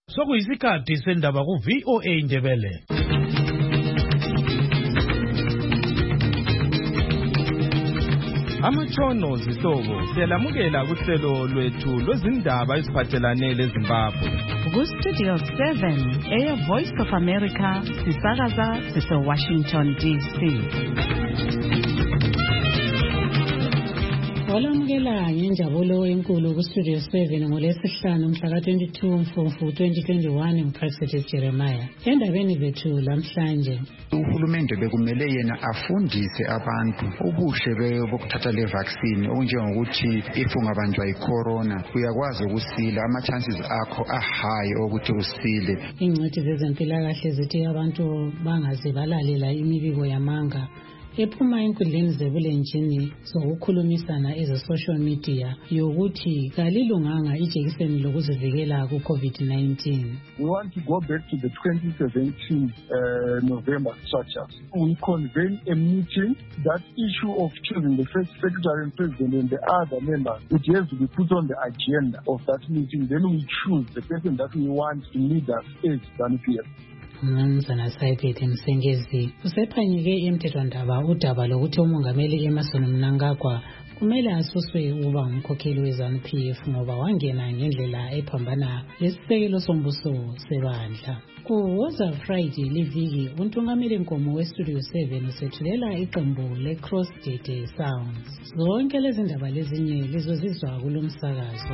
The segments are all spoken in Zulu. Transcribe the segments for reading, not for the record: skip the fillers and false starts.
Sokuyisikhathi sendaba ku VOA Indebele. Amatshono zihlobo siyalamukela kuhlelo lwethu lwezindaba eziphathelane leZimbabwe. Ku-Studio 7 Air Voice of America sisakaza sise-Washington DC. Olamukela ngenjabulo enkulu ku-Studio 7 ngolesihlanu mhla ka-22 Mfumfu 2021 nguProfessor Jeremiah. Endabeni zethu lamhlanje, uhulumende bekumele yena afundise abantu ubuhle bokuthatha le vaccine okunjengokuthi if ungabanjwa yicorona uyakwazi ukusila, ama-chances akho ahigh ukuthi usile. Ingcwethi zezempilakahle zithi abantu bangazibalalela imibiko yamanga ephuma enkundleni zebulenjini zokukhulumisana eze-social media yokuthi kalilunganga ijekiseni lokuzivikela ku-COVID-19. We want to go back to the 2017 November structures. We convene a meeting. That issue of choosing the first secretary and president and the other members, it has to be put on the agenda of that meeting. Then we choose the person that we want to lead us as ZANU-PF. Mnumzana Saiphethe Msengezi usephanyeke emthethwandaba udaba lokuthi umongameli Emmerson Mnangagwa kumele asuswe ukuba ngumkhokheli we-ZANU-PF ngoba wangena ngendlela ephambana lesisekelo sombuso sebandla. Ku-Woza Friday liviki untungameli nkomo we-Studio 7 usethulela iqembu le-Crossgate Sounds. Zonke lezi ndaba lezinye lizozizwa kulo msakazo.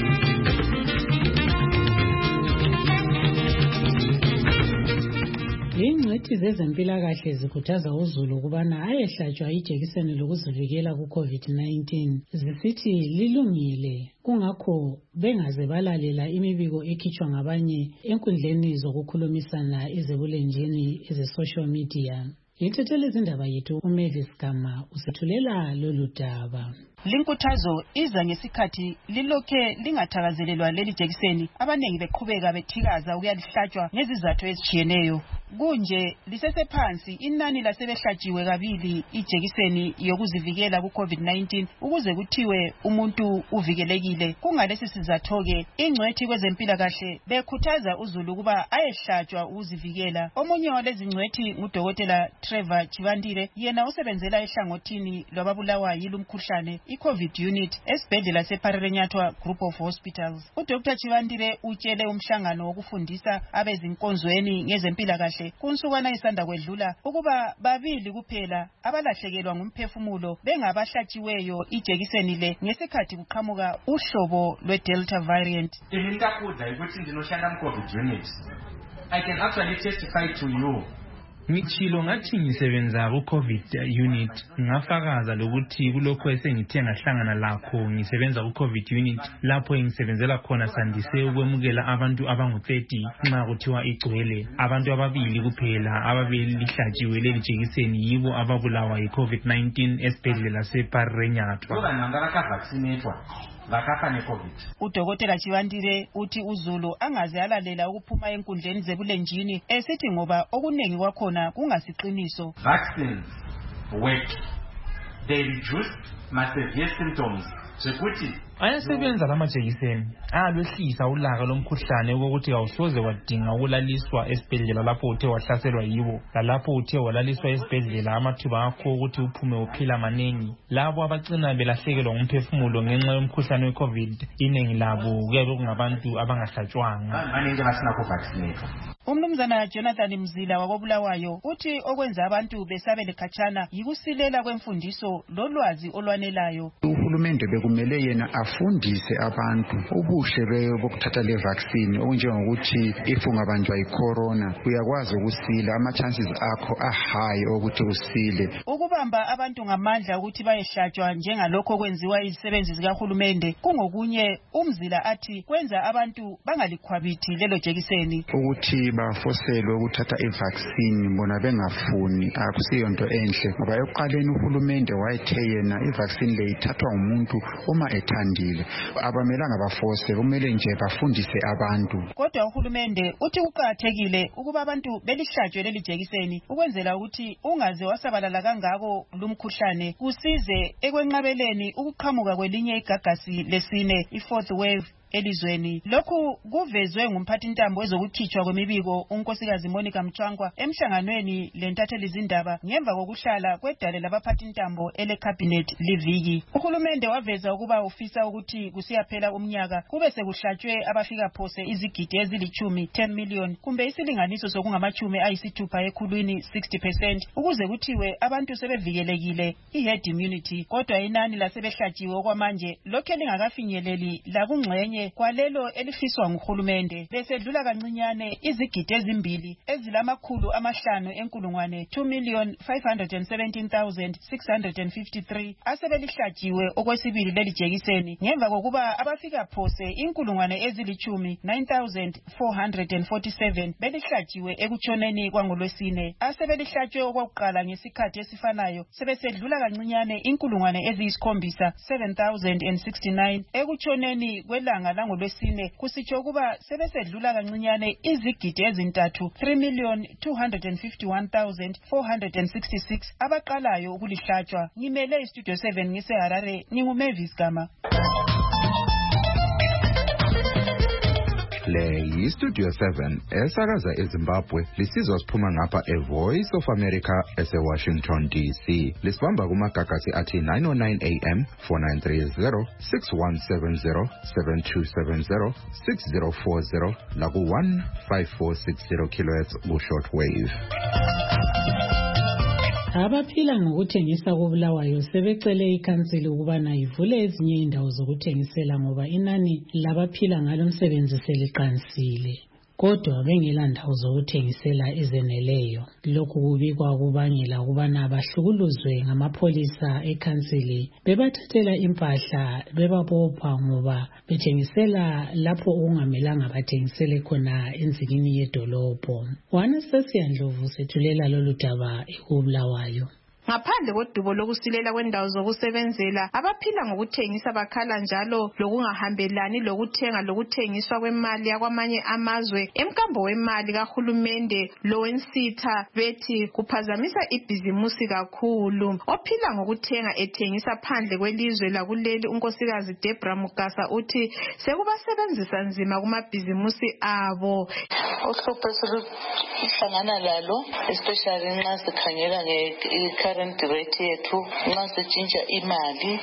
Ingcwethi zezempilakahle zikhuthaza uZulu ukubana ayehlatshwa ijekiseni lokuzivikela ku-COVID-19 zisithi lilungile, kungakho bengaze balalela imibiko ekhitshwa ngabanye enkundleni zokukhulumisana ezebulenjini eze-social media. Yithathele izindaba yethu uMavis Gama usethulela lolu daba. Linkuthazo iza ngesikhathi lilokhe lingathakazelelwa leli jekiseni, abanengi beqhubeka bethikaza ukuyalihlatshwa ngezizathu ezitshiyeneyo. Kunje lisesephansi inani lasebehlatshiwe kabili ijekiseni yokuzivikela ku-COVID-19 ukuze kuthiwe umuntu uvikelekile. Kungalesi sizatho-ke ingcwethi kwezempilakahle bekhuthaza uZulu ukuba ayehlatshwa ukuzivikela. Omunye walezi ngcwethi ngudokotela Trevor Chivandire, yena usebenzela ehlangothini lwababulawa yilumkhuhlane i-COVID unit esibhedlela seParerenyatwa Group of Hospitals. UDr Chivandire utshele umhlangano wokufundisa abezinkonzweni ngezempilakahle kunsukwana isanda kwedlula ukuba babili kuphela abalahlekelwa ngumphefumulo bengabahlatshiweyo ijekiseni le ngesikhathi kuqhamuka uhlobo lwe-Delta variant. I can actually testify to you. Ngitshilo ngathi ngisebenza ku-COVID unit, ngafakaza lokuthi kulokho esengithe ngahlangana lakho ngisebenza ku-COVID unit lapho ngisebenzela khona sandise ukwemukela abantu abangu-30 nxa kuthiwa igcwele. Abantu ababili kuphela ababelihlatshiwe leli jekiseni yibo ababulawa yi-COVID-19 esibhedlela seParerenyatwa. Udokotela Chivandire uthi uZulu angaze alalela ukuphuma enkundleni zebulenjini esithi ngoba okunengi kwakhona kungasiqiniso. Vaccines work. They reduce my severe symptoms. Ayasebenza lamajekiseni, ayalwehlisa ulaka lomkhuhlane ukuthi awusoze wadinga ukulaliswa esibhedlela lapho uthe wahlaselwa yiwo. Lalapho uthe walaliswa esibhedlela amathuba akho ukuthi uphume uphila maningi. Labo abagcina belahlekelwa ngumphefumulo ngenxa yomkhuhlane we-COVID, iningi labo kuyabe kungabantu abangahlatshwanga. Umnumzana Jonathan Mzila wakobulawayo uthi okwenza abantu besabele khatshana yikusilela kwemfundiso lolwazi olwanelayo. Uhulumende bekumele yena afundise abantu ubuhle bokuthatha le vaccine okunjengokuthi if ungabanjwa yicorona uyakwazi ukusila, ama-chances akho ahigh ukuthi usile. Ukubamba abantu ngamandla ukuthi bayehlatshwa njengalokho kwenziwa izisebenzi zikahulumende kungokunye umzila athi kwenza abantu bangalikhwabithi lelo jekiseni. Ukuthi bafoselwe ukuthatha i-vaccine bona bengafuni akusiyo nto enhle ngoba ekuqaleni uhulumende wayethe yena i-vaccine le ithathwa umuntu uma ethandile. Abamelanga bafose, kumele nje bafundise abantu. Kodwa uhulumende uthi kuqakathekile ukuba abantu belihlatshwe leli jekiseni ukwenzela ukuthi ungaze wasabalala kangako lumkhuhlane kusize ekwenqabeleni ukuqhamuka kwelinye igagasi lesine i-4th wave elizweni. Lokhu kuvezwe ngumphathintambo wezokukhitshwa kwemibiko unkosikazi Monica Mchangwa emhlanganweni lentatheli izindaba ngemva kokuhlala kwedale labaphathintambo elecabinet liviki. Uhulumende waveza ukuba ufisa ukuthi kusiyaphela umnyaka kube sekuhlatshwe abafika phose izigidi ezilithumi 10 million kumbe isilinganiso sokungamachumi ayisithupha ekhulwini 60% ukuze kuthiwe abantu sebevikelekile i-herd immunity. Kodwa inani lasebehlatshiwe okwamanje lokhe lingakafinyeleli lakungxenye kwalelo elifiswa nguhulumende. Besedlula kancinyane izigidi ezimbili ezilamakhulu amahlanu enkulungwane 2,517,653 asebelihlatshiwe okwesibili leli jekiseni ngemva kokuba abafika phose inkulungwane ezilithumi 9,447 belihlatshiwe ekutshoneni kwangolwesine. Asebelihlatshwe okwakuqala ngesikhathi esifanayo sebesedlula kancinyane inkulungwane eziyisikhombisa 7,069 ekutshoneni kwelanga langolwesine, kusitsho ukuba sebesedlula kancinyane izigidi ezintathu 3,251,466 abaqalayo ukulihlatshwa. Ngimele istudio 7 ngiseHarare, nginguMavis Gama. Le yiStudio 7 esakaza eZimbabwe lisizwa siphuma ngapha eVoice of America eseWashington DC. Lisibamba kumagagasi athi 909 AM 4930 6170 7270 6040 laku 15460 kHz ku shortwave. Abaphila ngokuthengisa koBulawayo sebecele ikhansili ukubana ivule ezinye indawo zokuthengisela ngoba inani labaphila ngalo msebenzi seliqansile. Kodwa bengela ndawo zokuthengisela ezeneleyo. Lokhu kubikwa kubangela ukubana bahlukuluzwe ngamapholisa ekhansili bebathathela impahla bebabopha ngoba bethengisela lapho okungamelanga bathengisele khona enzikini yedolobho. Wanesesiyandlovu sethulela lolu daba eKuBulawayo. Ngaphandle kodubo lokusilela kwendawo zokusebenzela, abaphila ngokuthengisa bakhala njalo lokungahambelani lokuthenga lokuthengiswa kwemali yakwamanye amazwe emkambo wemali kahulumende lowensitha bethi kuphazamisa ibhizimusi kakhulu. Ophila ngokuthenga ethengisa phandle kwelizwe lakuleli unkosikazi Debra Mugasa uthi sekubasebenzisa nzima kumabhizimusi abo. Uhlupho esihlangana lalo especially nxa sikhangela current rate yethu nxa sitshintsha imali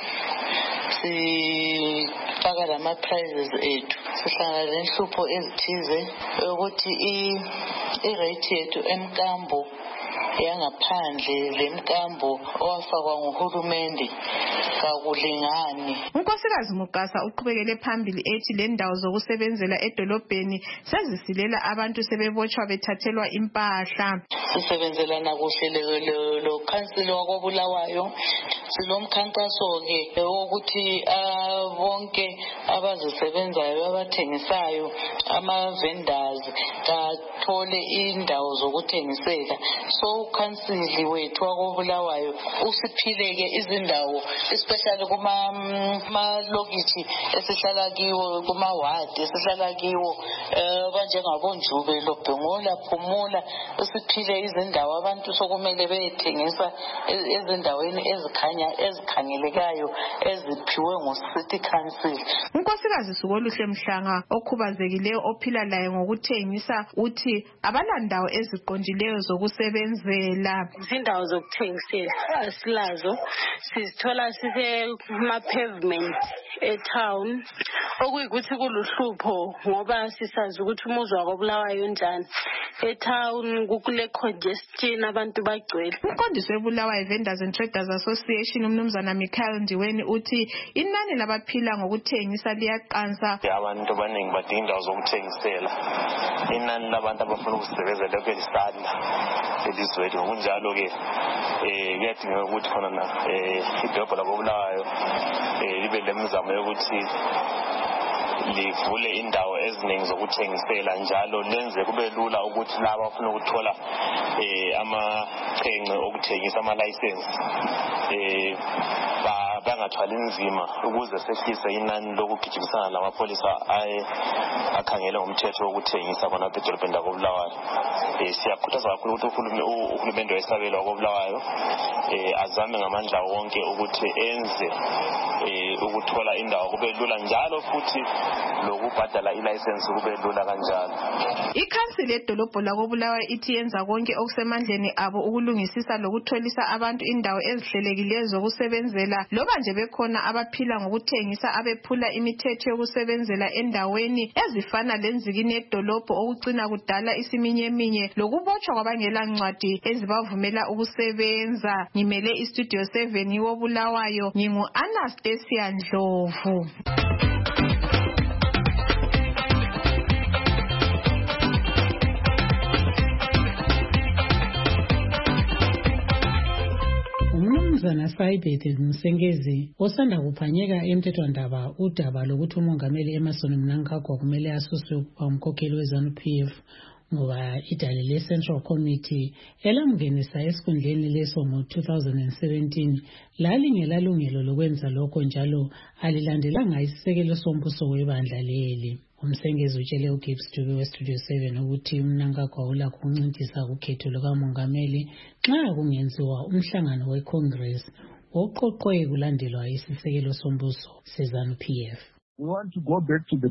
sifaka lama prices ethu sihlangana lenhlupho ezithize ukuthi i-rate yethu emkambo yangaphandle lemkambo owafakwa nguhulumende kakulingani. Unkosikazi Mugasa uqhubekele phambili ethi le ndawo zokusebenzela edolobheni sezisilela abantu sebebotshwa bethathelwa impahla. Sisebenzelana kuhle lo council wakoBulawayo. Silomkhankaso ke wokuthi bonke abazisebenzayo abathengisayo ama vendors kathole indawo zokuthengisela. So council wethu wakoBulawayo usiphileke izindawo especially kuma lokithi esihlala kiwo, kuma ward esihlala kiwo banjengabonjube loBhengola Phumula, usiphile izindawo abantu sokumele bethengisa ezindaweni ezikhangelekayo eziphiwe nguCity Council. Unkosikazi Sukoluhle Mhlanga okhubazekileyo ophila laye ngokuthengisa uthi abalandawo eziqondileyo zokusebenzela. Izindawo zokuthengisela asilazo, sizithola sisema pavement etown okuyikuthi kuluhlupho ngoba sisazi ukuthi umuzwa wakoBulawayo njani. Etown kukule congestion abantu bagcwele. Umqondisi weBulawayo Vendors and Traders Association umnumzana Michael Ndiweni uthi inani labaphila ngokuthengisa liyaqansa. Abantu abaningi badinga indawo zokuthengisela. Inani labantu abafuna ukusebenzela lokho lisanda elizweni. Ngokunjalo ke kuyadingeka ukuthi khona na idolobha lakoBulawayo libe lemizamo yokuthi livule indawo eziningi zokuthengisela njalo lenze kube lula ukuthi laba abafuna ukuthola amaqhenqe okuthengisa ama license bangathwali nzima ukuze sehlise inani lokugijimisana lamapholisa akhangele ngomthetho wokuthengisa khona edolobheni lakoBulawayo. Siyakhuthaza kakhulu ukuthi uhulumende wesabelo wakoBulawayo azame ngamandla wonke ukuthi enze ukuthola indawo kube lula njalo futhi lokubhadala ilayisensi kube lula kanjalo. Ikhansili yedolobho lakoBulawayo ithi yenza konke okusemandleni abo ukulungisisa lokutholisa abantu indawo ezihlelekileyo zokusebenzela loba nje bekhona abaphila ngokuthengisa abephula imithetho yokusebenzela endaweni ezifana lenzikini yedolobho okucina kudala isiminyeminye lokubotshwa kwabangela ncwadi ezibavumela ukusebenza. Ngimele istudio 7 yoBulawayo, ngingu Anastasia Ndlovu. Umnumzana Saibet Msengezi osanda kuphanyeka emthethwandaba udaba lokuthi umongameli Emmerson Mnangagwa kumele asuswe ukuba umkhokheli weZANU-PF ngoba idale le-Central Committee elamngenisa esikhundleni leso ngo-2017 lalingelalungelo lokwenza lokho njalo alilandelanga isisekelo sombuso webandla leli. Umsengezi utshele uGibbs Dube weStudio 7 ukuthi uMnangagwa ulakho ukuncintisa ukhetho lukamongameli nxa kungenziwa umhlangano weCongress oqoqwe kulandelwa isisekelo sombuso seZANU-PF. We want to go back to the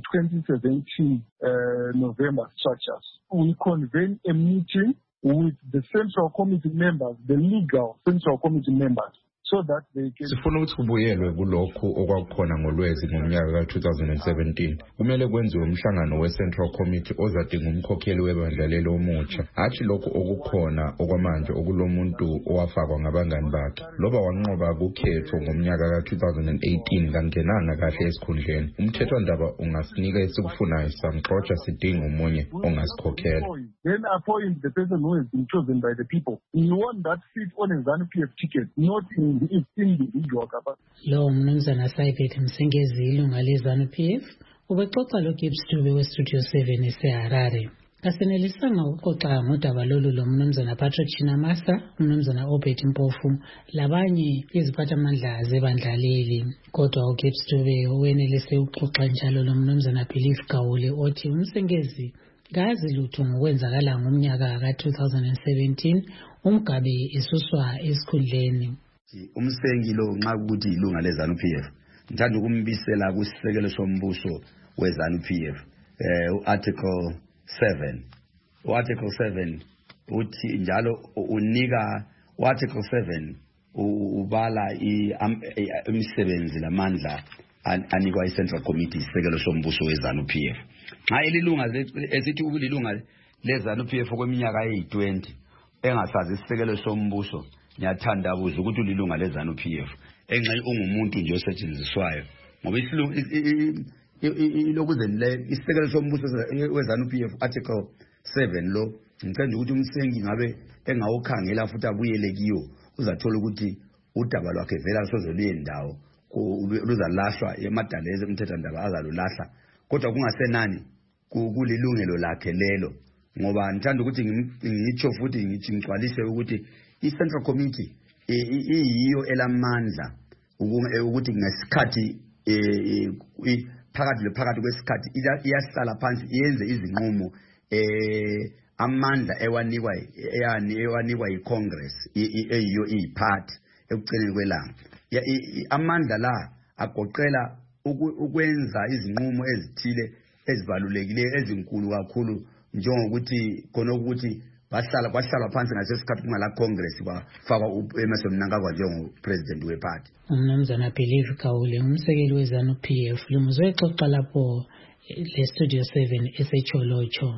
2017 November structures. We convene a meeting with the Central Committee members, the legal Central Committee members, so that they can... Sifuna ukuthi kubuyelwe kulokhu okwakukhona ngolwezi ngomnyaka ka-2017. Kumele kwenziwe umhlangano we-Central Committee ozadinga umkhokheli webandla lelo omutsha. Hathi lokhu okukhona okwamanje okulomuntu owafakwa ngabangani bakhe. Loba wanqoba kukhetho ngomnyaka ka-2018 kangenanga kahle esikhundleni. Umthethwandaba ungasinika esikufunayo samxotsha sidinga umunye ongasikhokhela. Then appoint the person who has been chosen by the people. You want that seat on a ZANU-PF ticket, not in the individual capacity. Lo mnumzana Saibet Msengezi ilunga leZANU-PF ubexoxa loGibbs Dube weStudio 7 eseHarare. Kasenelisanga ukuxoxa ngodaba lolu lo mnumzana Patrick Chinamasa, umnumzana Obed Mpofu labanye iziphathamandla zebandla leli. Kodwa uGibbs Dube wenelise ukuxoxa njalo lo mnumzana Belief Gawule othi uMsengezi kazi lutho ngokwenzakala ngomnyaka ka-2017 umgabe esuswa esikhundleni. Umsengilo nxa ukuthi ilunga leZANU-PF ngithanda ukumbisela kusisekelo sombuso weZANU-PF article 7. Article 7 uthi njalo unika article 7 ubala imisebenzi lamandla anikwa iCentral Committee isekelo sombuso weZANU-PF. Nxa ililunga esithi ukulilunga leZANU-PF okweminyaka eyi-20 engasazi isekelo sombuso ngiyathandabuza ukuthi ulilunga leZANU-PF engxenye ungumuntu nje osetshenziswayo ngoba ilokuze isekelo sombuso weZANU-PF article 7 lo ngicela ukuthi umsengi ngabe engawukhangela futhi abuyele kiyo uzathola ukuthi udaba lwakhe vela sozoluye ndawo luzalahlwa emadaleze umthethwandaba azalulahla kodwa kungasenani kulilungelo lakhe lelo ngoba ngithanda ukuthi ngitsho futhi ngigcwalise ukuthi iCentral Committee iyiyo elamandla ukuthi ngesikhathi phakathi kwesikhathi iyahlala phansi iyenze izinqumo amandla ewanikwa yiCongress eyiyo iyiphathi ekucineni kwelanga. Amandla la agoqela ukwenza izinqumo ezithile ezibalulekileyo ezinkulu kakhulu njengokuthi khona ukuthi kwahlala phansi ngasesikhathi kungala Congress kwafakwa uEmmerson Mnangagwa njengopresident weparty. Umnumzana Belief Gawule umsekeli weZANU-PF lumuzwe exoxa lapho leStudio 7 eseCholocho.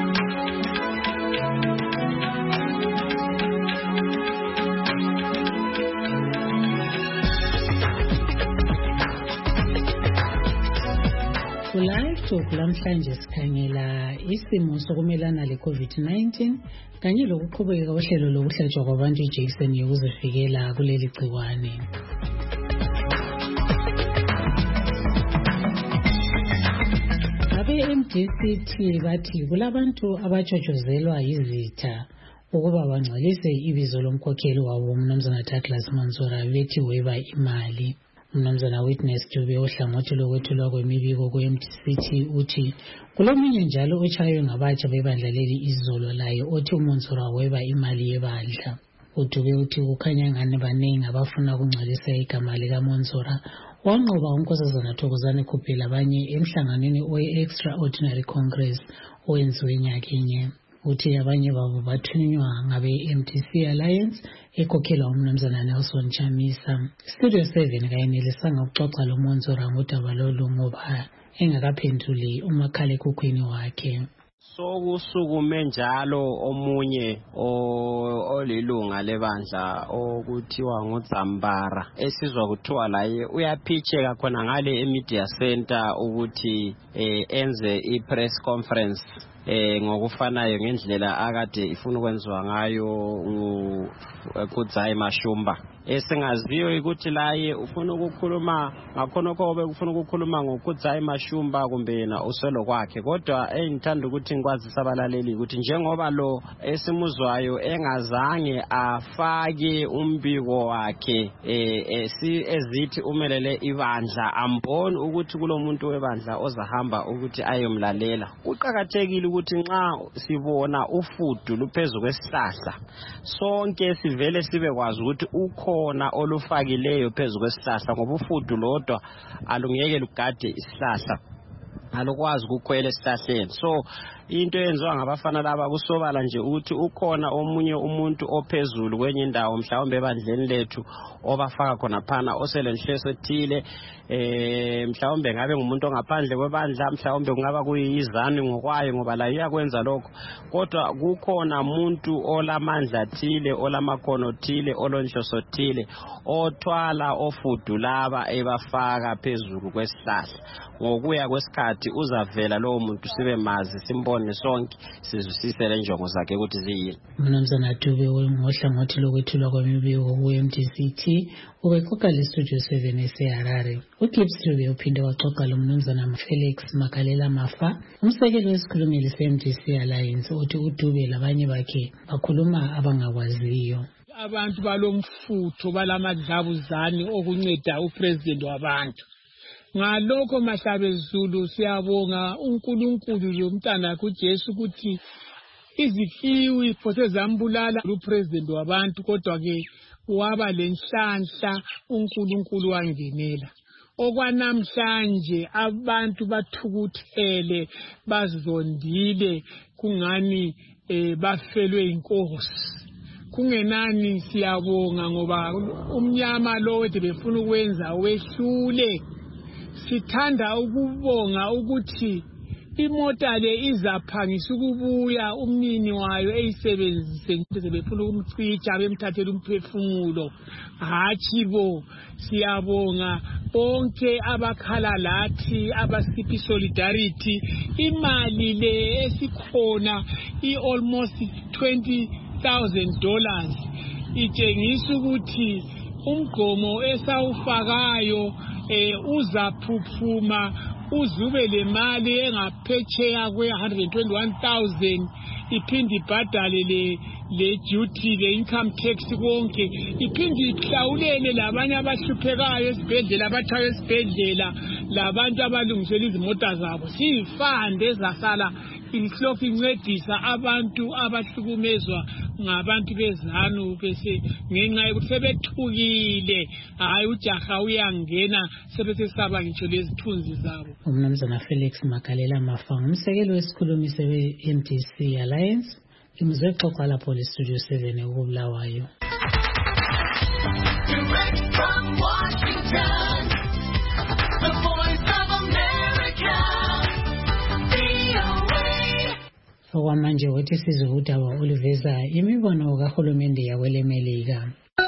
Live Talk lamhlanje sikhangela isimo sokumelana le-COVID-19 kanye lokuqhubeka kohlelo lokuhlatshwa kwabantu ijekiseni yokuzivikela kuleli gciwane. Abe-MDCT bathi kulabantu abatshotshozelwa yizitha ukuba bangcwalise ibizo lomkhokheli wabo umnumzana Douglas Mansora bethi weba imali. Mnumzana Witness Dube ohlangothi lokwethulwa kwemibiko ku-MDC uthi kulomunye njalo otshaywe ngabatsha bebandla leli izolo laye othi uMonsora weba imali yebandla. UDube uthi kukhanya ngani baningi abafuna ukungcolisa igama likaMonsora. Wanqoba uNkosazana Thokozani Khuphela abanye emhlanganweni we-Extraordinary Congress owenziwe nyakinye. Uthi abanye babo bathunywa ngabe-MDC Alliance ekhokhelwa uMnumzana Nelson Chamisa. Studio 7 kayenelisanga ukuxoxa loMonsora ngodaba lolu ngoba engakaphenduli umakhalekhukhwini wakhe. Sokusukume njalo omunye olilunga lebandla okuthiwa nguZambara esizwa kuthiwa laye uyaphitsheka khona ngale eMedia Center ukuthi enze ipress conference ngokufanayo ngendlela akade ifuna ukwenziwa ngayo uKudzayi Mashumba. Esingaziyo ukuthi laye ufuna ukukhuluma ngakhonokho bekufuna ukukhuluma ngoKudzayi Mashumba kumbe yena uselo kwakhe, kodwa ngithanda ukuthi ngikwazisa abalaleli ukuthi njengoba lo esimuzwayo engazange afake umbiko wakhe ezithi umelele ibandla, amboni ukuthi kulomuntu webandla ozahamba ukuthi ayomlalela. Kuqhakathekile ukuthi nxa sibona ufudu luphezulu kwesihlahla sonke sivele sibe kwazi ukuthi ukhona olufakileyo phezulu kwesihlahla, ngoba ufudu lodwa alungeke lugade isihlahla, alukwazi ukukhwela esihlahleni. So into yenziwa ngabafana laba kusobala nje ukuthi ukhona omunye umuntu ophezulu kwenye indawo mhlawumbe ebandleni lethu obafaka khona phana oselenhleso ethile, mhlawumbe ngabe ngumuntu ongaphandle kwebandla, mhlawumbe kungaba kuyizani ngokwayo ngoba la iyakwenza lokho, kodwa kukhona umuntu olamandla thile, olamakhono thile, olonhloso thile othwala ofudu laba ebafaka phezulu kwesihlahla. Ngokuya kwesikhathi uzavela lowo muntu sibe mazi, simbone sonke, sizwisise le njongo zakhe ukuthi ziyini. Mnumzana Dube ngohlangothi lokwethulwa kwemibiko ku-MDC ubexoxa leStudio 7 eseHarare. uGibbs Dube uphinde waxoxa loMnumzana Felix Makalela Mafa, umsekeli wesikhulumeli se-MDC Alliance, uthi uDube labanye bakhe bakhuluma abangakwaziyo. Abantu balomfutho balamadlabuzane okunceda upresident wabantu. Ngalokho Mahlabe Zulu siyabonga uNkulunkulu lomntana kuJesu ukuthi izifiwi phose zambulala upresident wabantu, kodwa ke waba lenhlanhla uNkulunkulu wangenela. Okwanamhlanje abantu bathukuthele, bazondile, kungani bafelwe inkosi. Kungenani siyabonga ngoba umnyama lo wethu befuna ukwenza wehlule. Sithanda ukubonga ukuthi imota le izaphangisa ukubuya, umnini wayo eyisebenzise befuna ukumcicha bemthathela umphefumulo. Hatshi bo, siyabonga bonke abakhala lathi abasiphi solidarity. Imali le esikhona almost $20,000 itshengisa ukuthi umgomo esawufakayo uzaphuphuma, uzube le mali engaphetsheya kwe-121,000 iphinde ibhadale le duty, le income tax konke, iphinde ihlawulele labanye abahluphekayo esibhedlela, abathayo esibhedlela, labantu abalungisela izimota zabo. Siyifande ezasala inhloko incedisa abantu abahlukumezwa ngabantu bezanu bese ngenxa yokuthi sebethukile, hayi ujaha uyangena sebesesaba ngitsho lezithunzi zabo. Umnumzana Felix Makalela Mafa, umsekeli wesikhulumi se-MDC Alliance, imizwe xoxa lapho leStudio 7 eKubulawayo. Direct from Washington, the voice of America, VOA. Okwamanje wathi sizwe udaba oluveza imibono kahulumende yakwelemelika.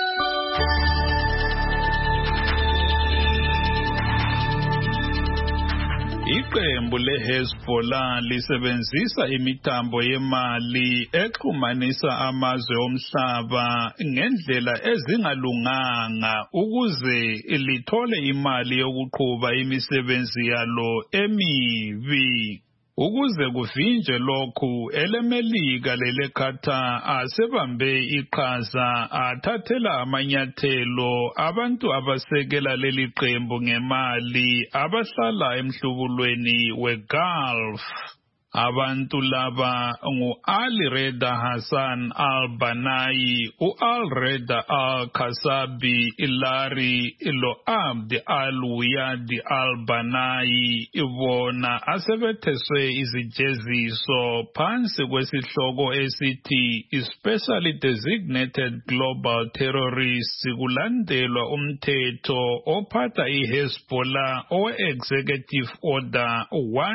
Iqembu leHezbollah lisebenzisa imithambo yemali exhumanisa amazwe omhlaba ngendlela ezingalunganga ukuze lithole imali yokuqhuba imisebenzi yalo emibi. Ukuze kuvinjwe lokhu, elemelika leleKatar asebambe iqhaza athathela amanyathelo abantu abasekela leli qembu ngemali abahlala emhlubulweni weGulf. Abantu laba ngu-Ali Reda Hassan al-Banai, u-Al Reda al-Kasabi, Ilari lo-Abd al-Wiyadi al-Banai, bona asebetheswe izijeziso phansi kwesihloko esithi Specially Designated Global Terrorists kulandelwa umthetho ophatha iHezbollah owe-Executive Order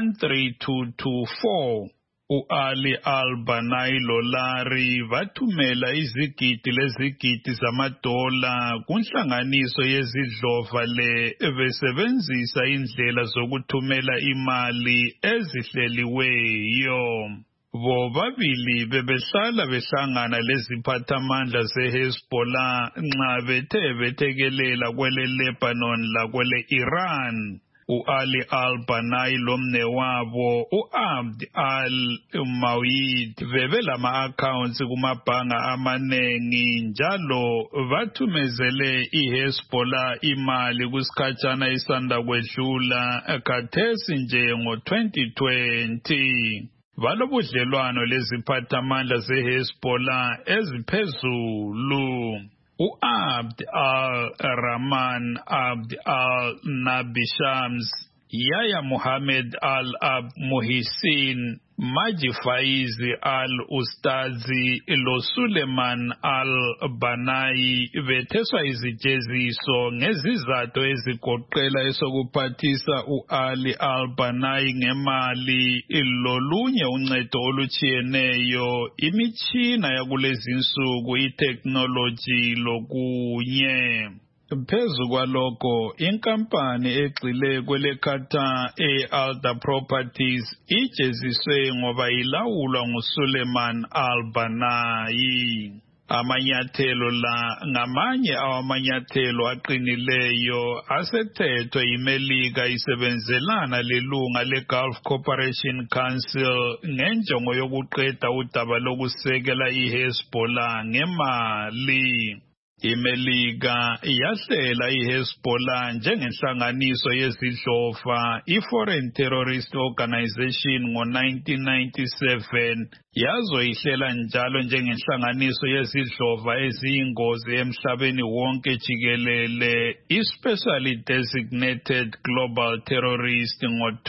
13224. U-Ali al-Banai lo-Lari bathumela izigidi lezigidi zamadola kunhlanganiso yezidlova besebenzisa indlela zokuthumela imali ezihleliweyo. Bobabili bebehlala behlangana leziphathamandla ze-Hezbollah nxa bethe bethekelela kwele Lebanon lakwele Iran. U-Ali al-Banai lomnewabo u-Abd al-Mawid bebelama-accounts kumabhanga amanengi njalo bathumezele iHezbollah imali kusikhatshana isanda kwedlula khathesi nje ngo-2020. Balobudlelwano leziphathamandla ze-Hezbollah eziphezulu. U-Abd al-Rahman Abd al-Nabi Shams, Yahya Muhammad al-Abd Muhsin, Maji Faizi al-Ustazi lo Suleiman al-Banai betheswa izijeziso ngezizathu ezigoqela esokuphathisa u-Ali al-Banai ngemali lolunye uncedo olutshiyeneyo, imitshina yakulezi insuku, itechnology lokunye. Phezu kwalokho, inkampani egxile kweleKatar e-Alda Properties ijeziswe ngoba ilawulwa nguSuleiman al-Banai. Amanyathelo la ngamanye awamanyathelo aqinileyo asethethwe iMelika isebenzelana lelunga leGulf Cooperation Council ngenjongo yokuqeda udaba lokusekela iHezbollah ngemali. iMelika yahlela iHezbollah njengenhlanganiso yezidlova, iForeign Terrorist Organization ngo-1997, yazoyihlela njalo njengenhlanganiso yezidlova eziyingozi emhlabeni wonke jikelele, iSpecially Designated Global Terrorist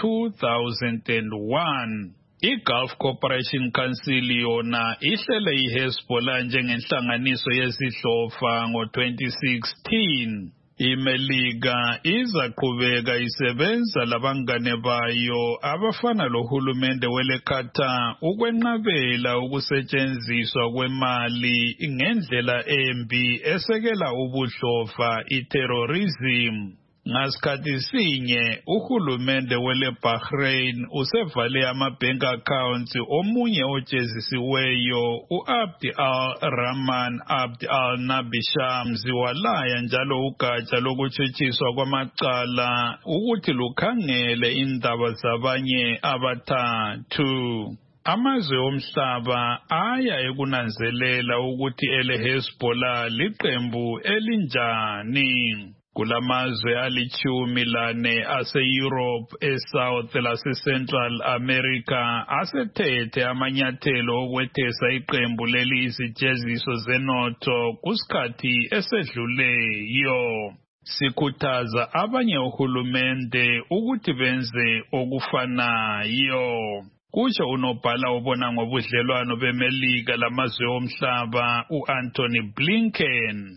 ngo-2001. iGulf Cooperation Council yona ihlele iHezbollah njengenhlanganiso yezidlova ngo-2016. iMelika izaqhubeka isebenza labangane bayo abafana lohulumende weleKatar ukwenqabela ukusetshenziswa kwemali ngendlela embi esekela ubudlova, iterrorism. Ngasikhathi sinye, uhulumende weleBahrain usevale ama-bank accounts omunye ojezisiweyo, u-Abd al-Rahman Abd al-Nabi Shams, walaya njalo ugatsha lokutshitshiswa kwamacala ukuthi lukhangele indaba zabanye abathathu. Amazwe omhlaba aya ekunanzelela ukuthi ele-Hezbollah liqembu elinjani. Kulamazwe ali-14 ase-Europe, eSouth lase-Central America asethethe amanyathelo okwethesa iqembu leli izijeziso zenotho kusikhathi esedluleyo. Sikhuthaza abanye ohulumende ukuthi benze okufanayo. Kusho unobhala obona ngobudlelwano beMelika lamazwe omhlaba u-Anthony Blinken.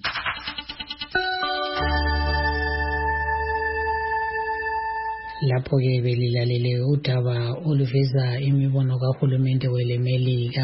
Lapho-ke belilalele udaba oluveza imibono kahulumende weleMelika.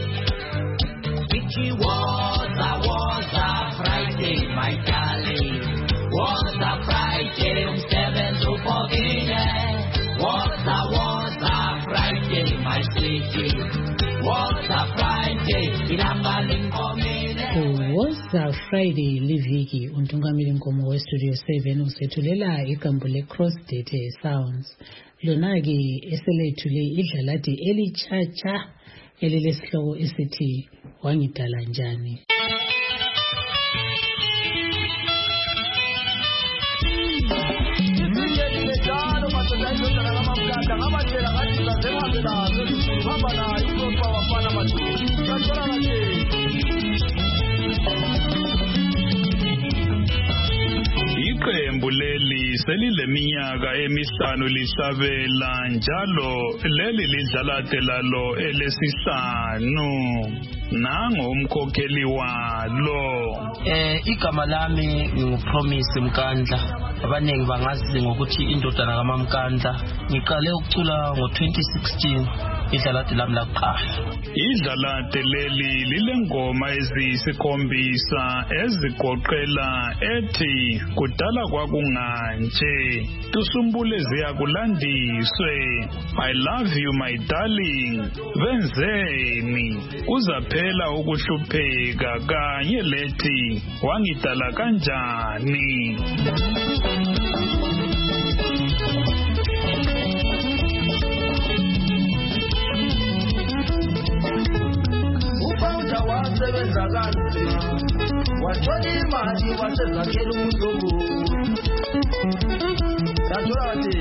Friday, my darling. Was a Friday, umsebenzi ubhokile. Was a Friday, my sweetie. Was a Friday, ilanga linkomile. Was a Friday liviki untungamili nkomo we Studio 7 usethulela iqembu le Cross Date Sounds. lona-ke eselethule idlaladi elitshatsha elilesihloko esithi wangidala njani. Iqembu leli selileminyaka emihlanu lihlabela njalo leli lidlalade lalo elesihlanu. Nango umkhokheli walo. Igama lami nginguPromise Mkandla. Abaningi bangazi ngokuthi indodana kaMamkandla. Ngiqale ukucula ngo-2016 idlalade lami lakuqala. Idlalade leli lilengoma eziyisikhombisa ezigoqela ethi kudala kwakunganje, tusumbule ziyakulandiswe, I love you my darling, benzeni, kuzaphela ukuhlupheka, kanye lethi wangidala kanjani. Wasebenza kanzima wathola imali wasezakhela umhlobo yatholati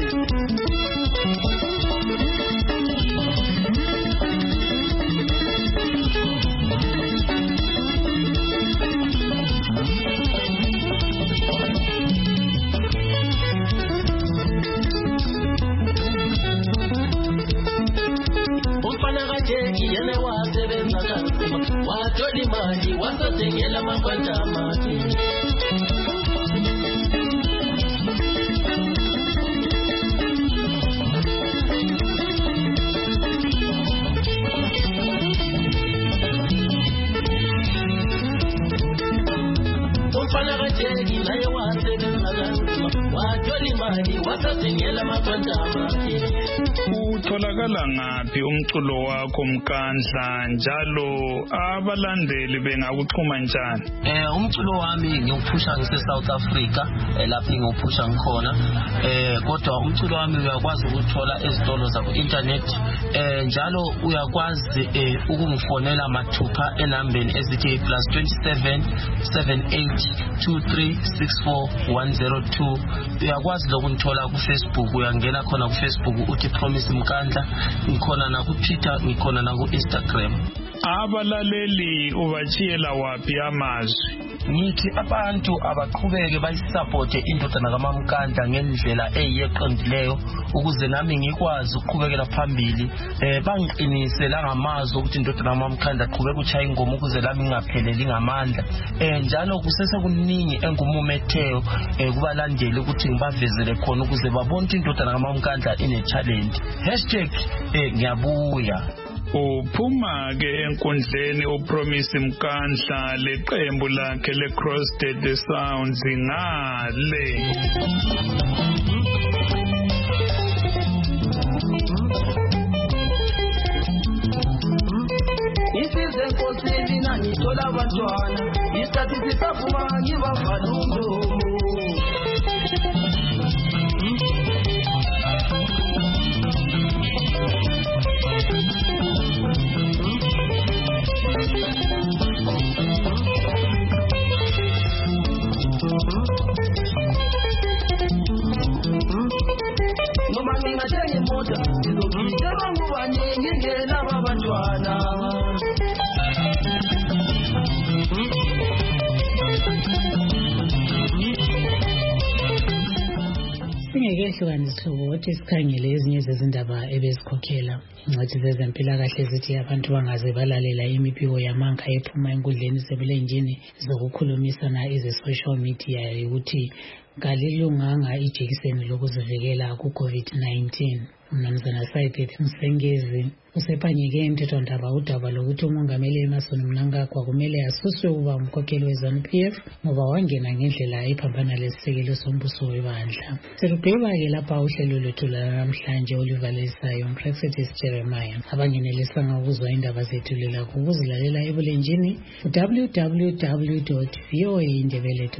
yena wasebenza kanzima wathola imali wasazengela amabhanda amade. umfana kajeki naye wasebenza kanzima wathola imali wasazengela amabhanda amade. Utholakala ngaphi umculo wakho Mkandla, njalo abalandeli bengakuxhuma njani? Umculo wami ngiwuphusha ngise-South Africa, lapho ngiwuphusha ngikhona. Kodwa umculo wami uyakwazi ukuthola ezitolo zaku-internet. Njalo uyakwazi ukungifonela mathupha enambeni ezithi +27 78 23 64 102. Uyakwazi lokungithola ku-Facebook, uyangena khona ku-Facebook uthi Promise Mkandla, ngikhona na ku-Twitter, ngikhona na ku-Instagram. Abalaleli ubachiyela waphi amazwi? Ngithi abantu abaqhubeke bayisupporte indodana kaMamkandla ngendlela eyiqondileyo ukuze nami ngikwazi ukuqhubekela phambili. Bangiqinise la ngamazwi ukuthi indodana kaMamkandla aqhubeke ukuchaya ingoma ukuze lami ngingapheleli ngamandla. Njalo kusese kuningi engumumetheo kubalandeli ukuthi ngibavezele khona ukuze babone ukuthi indodana kaMamkandla ine-talent. #ngiyabuya. Uphuma ke enkundleni uPromise Mkandla leqembu lakhe leCrossed the Sounds ngale. Isize nkosini nangithola abantwana isikhathi sisaphuma ngibavala umlomo. Noma ngingathenga imoto ngizogidela ngubaningi ngenabo abantwana. Singekehlukanisa ukuthi sikhangele ezinye zezindaba ebezikhokhela. Ingcwethi zezempilakahle zithi abantu bangaze balalela imibiko yamanga ephuma enkundleni zebulenjini zokukhulumisana eze-social media ukuthi kalilunganga ijekiseni lokuzivikela ku-COVID-19. Mnumzana Saiphethe Msengezi usephanyeke emthethwandaba udaba lokuthi umongameli Emmerson Mnangagwa kumele asuswe ukuba umkhokheli we-ZANU-PF ngoba wangena ngendlela ephambana lesisekelo sombuso webandla. Selugqiba-ke lapha uhlelo lwethu lanamhlanje oluvalisayo Praxetis Jeremiah. Abangenelisanga ukuzwa indaba zethu lelakho ukuzilalela ebulenjini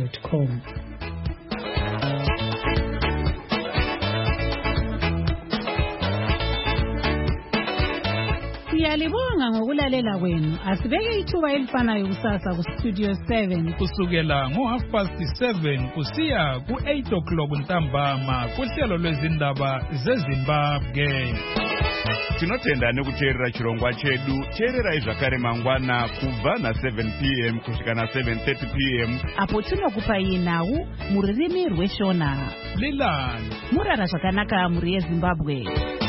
www.voaindebele.com. Siyalibonga ngokulalela kwenu. Asibeke ithuba elifanayo kusasa kuStudio 7 kusukela ngo7:30 kusiya ku8 ntambama kuhlelo lwezindaba zeZimbabwe. Tinotenda nekuteerera chirongwa chedu. Teererai zvakare mangwana kubva na7 p.m. kusvika na7:30 p.m. apo tinokupai nhau muririmi rweshona. Lilani murara zvakanaka muri yeZimbabwe.